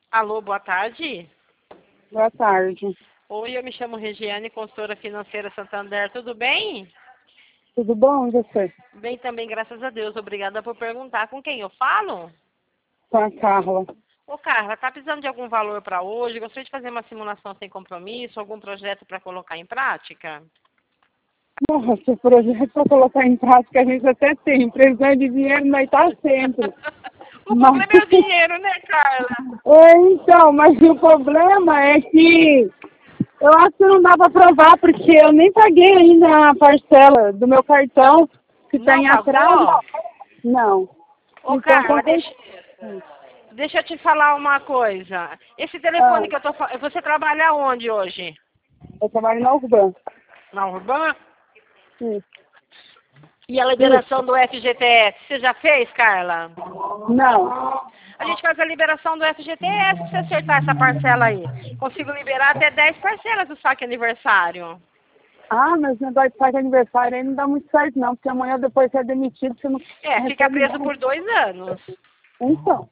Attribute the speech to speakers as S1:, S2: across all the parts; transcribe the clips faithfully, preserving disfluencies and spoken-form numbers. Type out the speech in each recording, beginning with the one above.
S1: Alô, boa tarde.
S2: Boa tarde.
S1: Oi, eu me chamo Regiane, consultora financeira Santander, tudo bem?
S2: Tudo bom, e você?
S1: Bem também, graças a Deus. Obrigada por perguntar. Com quem eu falo?
S2: Com a Carla.
S1: Ô, Carla, tá precisando de algum valor para hoje? Gostaria de fazer uma simulação sem compromisso, algum projeto para colocar em prática?
S2: Nossa, projeto para colocar em prática a gente até tem. Precisando de dinheiro, mas tá sempre.
S1: O
S2: Mas...
S1: problema é o dinheiro, né, Carla?
S2: É, então, mas o problema é que eu acho que não dá para provar, porque eu nem paguei ainda a parcela do meu cartão, que está
S1: Não
S2: em
S1: pagou?
S2: atraso. Não.
S1: Ô,
S2: Então,
S1: Carla,
S2: quando...
S1: deixa, deixa eu te falar uma coisa. Esse telefone
S2: ah,
S1: que eu tô falando, você trabalha onde hoje?
S2: eu trabalho na Urban.
S1: Na Urbana?
S2: Isso.
S1: E a liberação do F G T S, você já fez, Carla?
S2: Não.
S1: A gente faz a liberação do F G T S se você acertar essa parcela aí. Consigo liberar até dez parcelas do saque aniversário.
S2: Ah, mas o negócio de saque aniversário aí não dá muito certo não, porque amanhã depois você é demitido, você não
S1: É,
S2: não
S1: fica
S2: recebe
S1: preso
S2: nada.
S1: por dois anos.
S2: Então,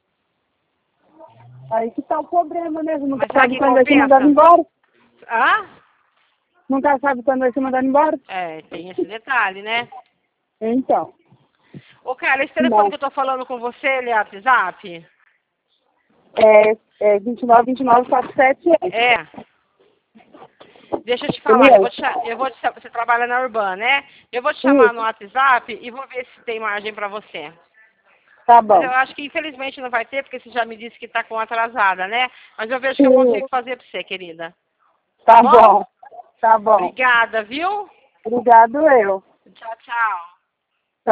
S2: aí que tá o problema mesmo, nunca
S1: Mas será
S2: sabe
S1: que
S2: quando vai ser mandado
S1: compensa?
S2: embora.
S1: Hã?
S2: Nunca sabe quando vai ser mandado embora.
S1: É, tem esse detalhe, né?
S2: Então,
S1: Ô, Carla, esse telefone
S2: não.
S1: que eu tô falando com você, ele é WhatsApp?
S2: É, é vinte e nove, vinte e nove, quarenta e sete é.
S1: É. Deixa eu te
S2: Ele
S1: falar, eu
S2: é.
S1: vou te, cha- eu vou te, cha- você trabalha na Urbana, né? Eu vou te chamar no
S2: Isso,
S1: WhatsApp e vou ver se tem margem pra você.
S2: tá
S1: Mas eu
S2: bom.
S1: acho que infelizmente não vai ter, porque você já me disse que tá com atrasada, né? Mas eu vejo que eu consigo
S2: Isso,
S1: fazer pra você, querida. Tá
S2: tá
S1: bom?
S2: bom. Tá bom.
S1: Obrigada, viu?
S2: Obrigado eu.
S1: Tchau, tchau.